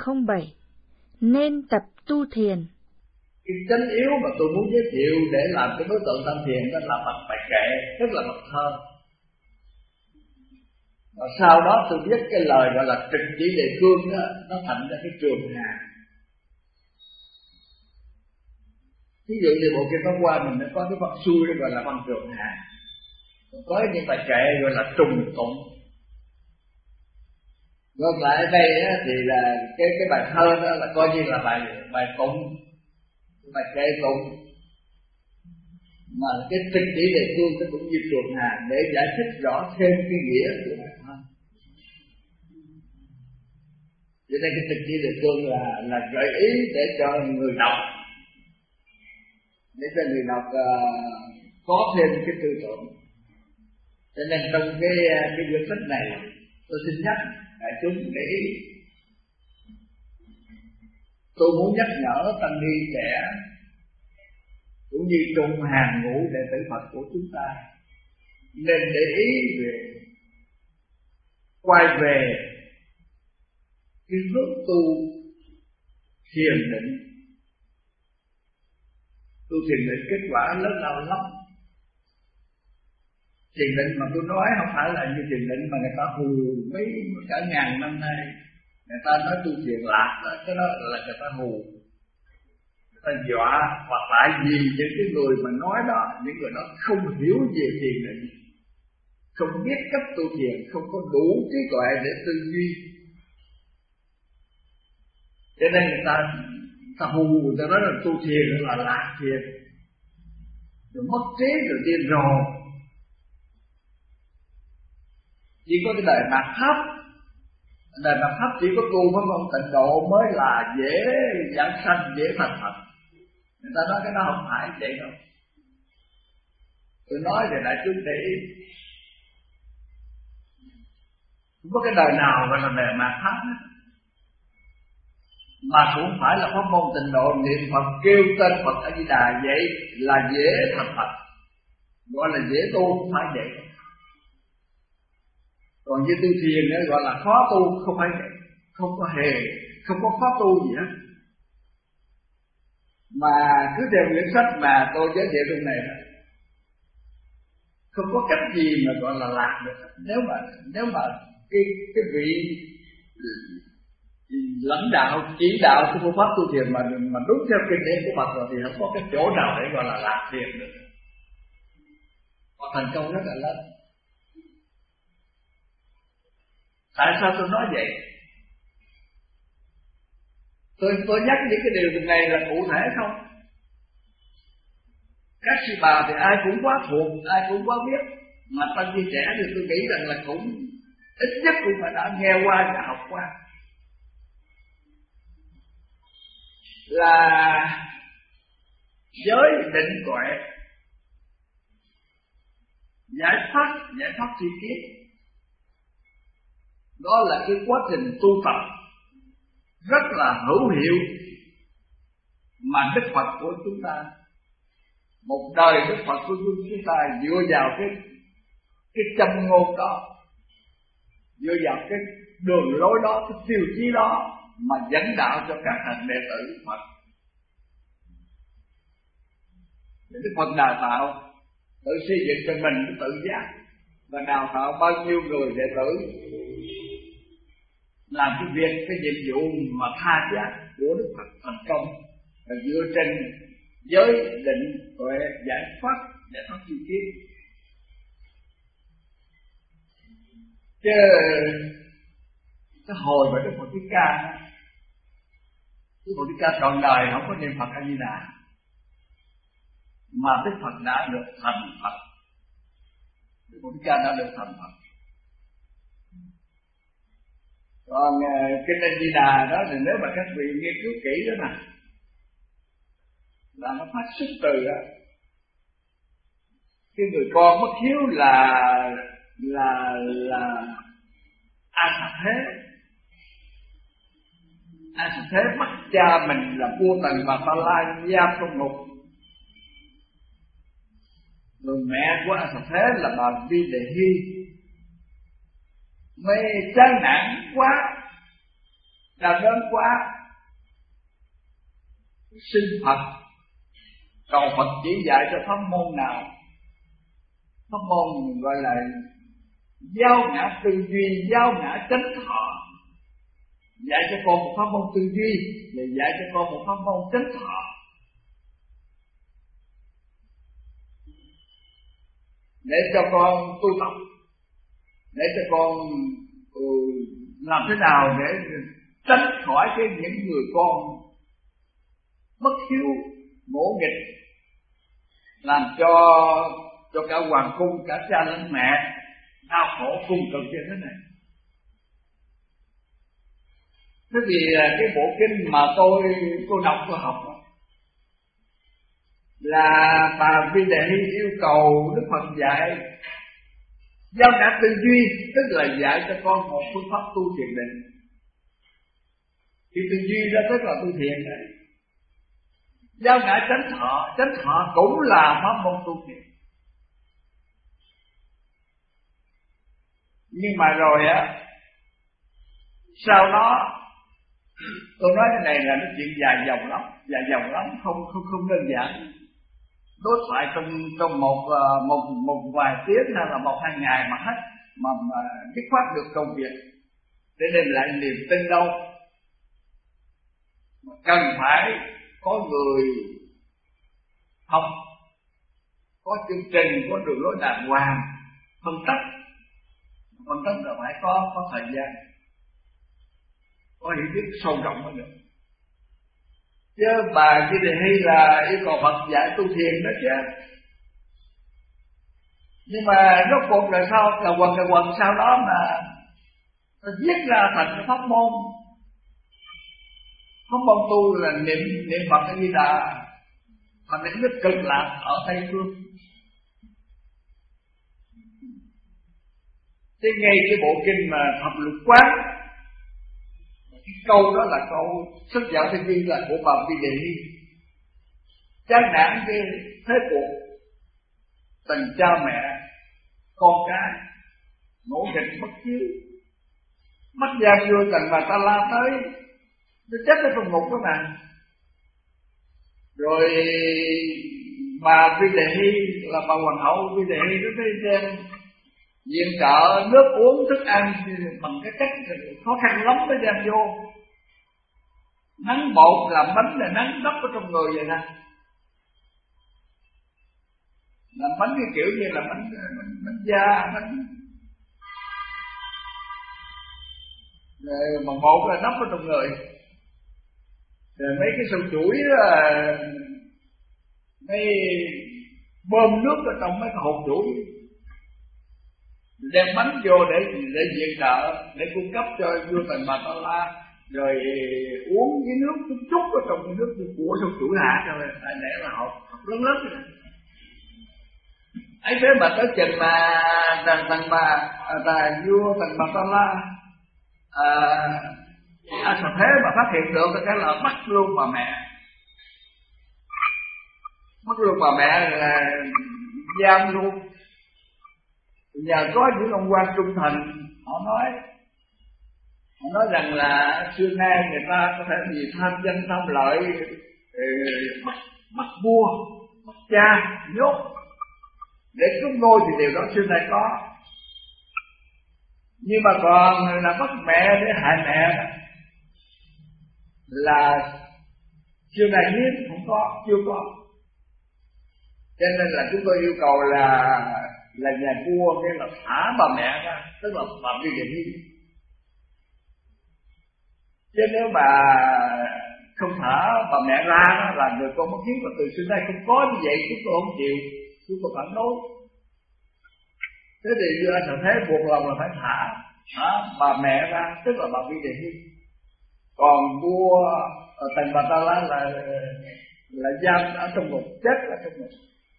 07. Nên tập tu thiền. Cái chánh yếu mà tôi muốn giới thiệu để làm cái đối tượng tham thiền đó là bậc bài kệ, tức là bậc thơ. Và sau đó tôi viết cái lời gọi là trực chỉ đề cương đó, nó thành ra cái trường hà. Ví dụ như bộ kinh Pháp Hoa mình nó có cái văn xuôi đó gọi là văn trường hà, có những bài kệ gọi là trùng tụng. Ngược lại ở đây á, thì là cái bài thơ đó là coi như là bài tụng, bài kệ tụng, mà cái trực chỉ đề cương nó cũng như trường hà để giải thích rõ thêm cái nghĩa của bài thơ. Cho nên cái trực chỉ đề cương là gợi ý để cho người đọc, để cho người đọc có thêm cái tư tưởng. Cho nên trong cái quyển sách này tôi xin nhắc đại chúng để ý. Tôi muốn nhắc nhở tăng ni trẻ cũng như trong hàng ngũ đệ tử Phật của chúng ta nên để ý về quay về cái hướng tu thiền định. Tu thiền định kết quả lớn lao lắm. Thiền định mà tôi nói không phải là như thiền định mà người ta hù mấy cả ngàn năm nay. Người ta nói tu thiền lạc đó, cái đó là người ta hù, người ta dọa. Và tại vì những cái người mà nói đó, những người đó không hiểu về thiền định, không biết cách tu thiền, không có đủ trí tuệ để tư duy, cho nên người ta hù, người ta nói là tu thiền là lạc thiền, rồi mất trí, rồi điên rồ. Chỉ có cái đời mạt Pháp, đời mạt Pháp chỉ có tu với mong tịnh độ mới là dễ giảng sanh, dễ thành Phật. Người ta nói cái đó không phải vậy đâu. Tôi nói về đại chúng để ý, không có cái đời nào gọi là đời mạt Pháp hết. Mà cũng phải là pháp môn tịnh độ, niệm Phật kêu tên Phật A Di Đà vậy là dễ thành Phật, gọi là dễ tu, không phải vậy. Còn như tu thiền nữa gọi là khó tu, không phải vậy, không có hề, không có khó tu gì hết. Mà cứ theo quyển sách mà tôi giới thiệu trong này đó, không có cách gì mà gọi là lạc được. Nếu mà cái vị lãnh đạo, chỉ đạo của phương pháp tu thiền mà đúng theo kinh điển của Phật rồi thì không có cái chỗ nào để gọi là lạc thiền được. Và thành công rất là lớn. Tại sao tôi nói vậy? Tôi nhắc những cái điều này là cụ thể không? Các sư bà thì ai cũng quá thuộc, ai cũng quá biết, mà tăng ni trẻ thì tôi nghĩ rằng là cũng ít nhất cũng phải đã nghe qua và học qua. Là giới định tuệ, giải thoát tri kiến, đó là cái quá trình tu tập rất là hữu hiệu mà Đức Phật của chúng ta, một đời Đức Phật của chúng ta dựa vào cái châm ngôn đó, dựa vào cái đường lối đó, cái tiêu chí đó mà dẫn đạo cho các thành đệ tử Phật. Đức Phật đào tạo, tự xây dựng cho mình tự giác và đào tạo bao nhiêu người đệ tử làm cái việc, cái nhiệm vụ mà tha giác của Đức Phật thành công là dựa trên giới định tuệ, giải thoát tri kiến. Chứ cái hồi mà Đức Phật Thích Ca, Đức Phật Thích Ca trọn đời không có niệm Phật A Di Đà, mà Đức Phật đã được thành Phật. Đức Phật Thích Ca đã được thành Phật. Còn kinh A Di Đà đó thì nếu mà các vị nghiên cứu kỹ đó mà là nó phát xuất từ đó cái người con bất hiếu là A Xà Thế. A Xà Thế bắt cha mình là vua Tần và Ta Lai giam trong ngục. Người mẹ của A Xà Thế là bà Vi Đề Hy mới chán nản quá, đau đớn quá, xin Phật, cầu Phật chỉ dạy cho pháp môn nào. Pháp môn gọi là giao ngã tư duy, giao ngã chánh thọ. Dạy cho con một pháp môn tư duy, và dạy cho con một pháp môn chánh thọ. Để cho con tu tập, để cho con làm thế nào để tránh khỏi những người con bất hiếu, ngỗ nghịch, làm cho cả hoàng cung, cả cha lẫn mẹ đau khổ cùng cực như thế này. Thế thì cái bộ kinh mà tôi đọc, tôi học là bà Vi Đề Hy yêu cầu Đức Phật dạy giao ngã tư duy, tức là dạy cho con một phương pháp tu thiền định. Thì tư duy đó tức là tu thiền đấy. Giao ngã chánh thọ cũng là pháp môn tu thiền. Nhưng mà rồi sau đó tôi nói cái này là nó chuyện dài dòng lắm, không đơn giản. Đối thoại trong một vài tiếng hay là 1-2 ngày mà hết mà dứt khoát được công việc để đem lại niềm tin đâu. Mà cần phải có người học, có chương trình, có đường lối đàng hoàng, phân tích là phải có thời gian, có hiểu biết sâu rộng mới được. Chứ bà Di Đề Hy là yêu cầu Phật dạy tu thiền đó chứ. Nhưng mà rốt cuộc là sao? Là quần sau đó mà nó viết ra thành cái pháp môn. Pháp môn tu là niệm Phật A Di Đà, mà niệm rất cực lạc ở Tây Phương. Thế ngay cái bộ kinh mà Thập Lục Quán, cái câu đó là câu xuất dạo thế viên là của bà Vi Đề Hy. Chán nản cái thế cuộc tình cha mẹ, con cái ngỗ nghịch bất hiếu, mất giam vô Tần Bà Ta La tới, nó chết ở trong ngục đó mà. Rồi bà Vi Đề Hy là bà hoàng hậu Vi Đề Hy nó thấy xem viện trợ nước uống thức ăn bằng cái cách khó khăn lắm mới đem vô. Nắng bột làm bánh là nắng đất ở trong người vậy nè, làm bánh cái kiểu như là bánh da, bánh rồi bằng bột là nắp ở trong người. Rồi mấy cái sâu chuỗi đó mấy bơm nước ở trong mấy cái hộp chuỗi, đem bánh vô để viện trợ, để cung cấp cho vua Tần Bà Ta La. Rồi uống cái nước chút ở trong cái nước của sâu chuỗi hạ cho tại lẽ là hộp lớn rồi. Ấy thế mà tới chừng mà vua Tần Bà Ta La sao thế mà phát hiện được cái là bắt luôn bà mẹ là giam luôn. Nhờ có những ông quan trung thành, họ nói rằng là xưa nay người ta có thể vì tham danh tham lợi bắt vua, bắt cha nhốt để cướp ngôi, thì điều đó xưa nay có. Nhưng mà còn là bắt mẹ để hại mẹ là xưa nay hiếm, không có, chưa có. Cho nên là chúng tôi yêu cầu là nhà vua cái là thả bà mẹ ra, tức là bà Vi Đề Hy. Chứ nếu mà không thả bà mẹ ra đó là người con bất hiếu, và từ xưa nay không có như vậy, chúng tôi không chịu, chúng tôi phản đối. Thế thì thằng thế buộc lòng là phải thả bà mẹ ra, tức là bà Vi Đề Hy. Còn vua Tần Bà Ta La là giam ở trong ngục, chết ở trong ngục.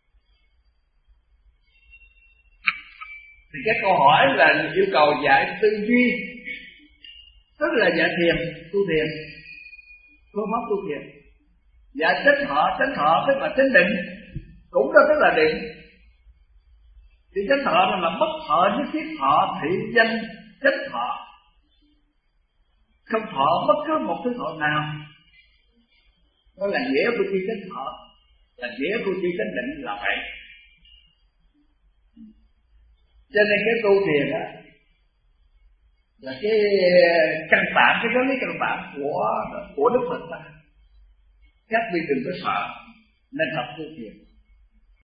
Thì cái câu hỏi là yêu cầu dạy tư duy, tức là dạy thiền, tu thiền, phương pháp tu thiền. Dạy chánh thọ tức là chánh định, cũng đó tức là định. Thì chánh thọ là bất thọ, nhất thiết thọ, thị danh chánh thọ. không thọ bất cứ một thứ thọ nào. Đó là nghĩa của chi chánh thọ, là nghĩa của chi chánh định là vậy. Cho nên cái tu thiền đó là cái căn bản, cái giáo lý căn bản của Đức Phật ta. Các vị đừng có sợ, nên học tu thiền.